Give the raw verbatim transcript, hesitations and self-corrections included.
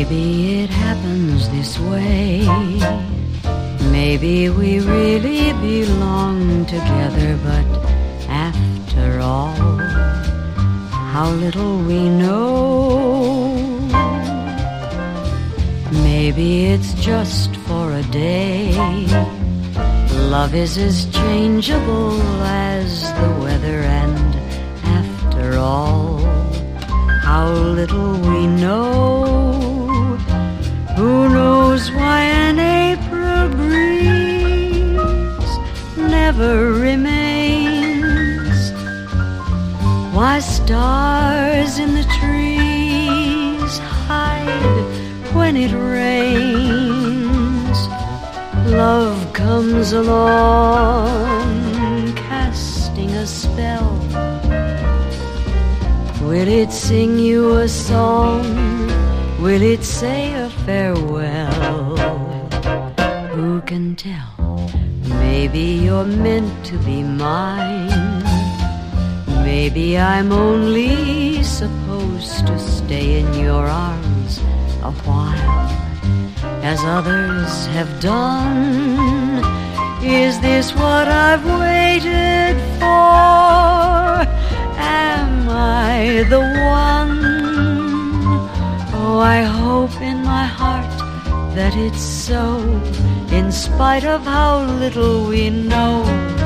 Maybe it happens this way. Maybe we really belong together, but after all, how little we know. Maybe it's just for a day. Love is as changeable as the weather, and after all, how little we know. Who knows why an April breeze never remains? Why stars in the trees hide when it rains? Love comes along, casting a spell. Will it sing you a song? Will it say a farewell? Who can tell? Maybe you're meant to be mine. Maybe I'm only supposed to stay in your arms a while, as others have done. Is this what I've waited for? Am I the one? Oh, I hope in my heart that it's so, in spite of how little we know.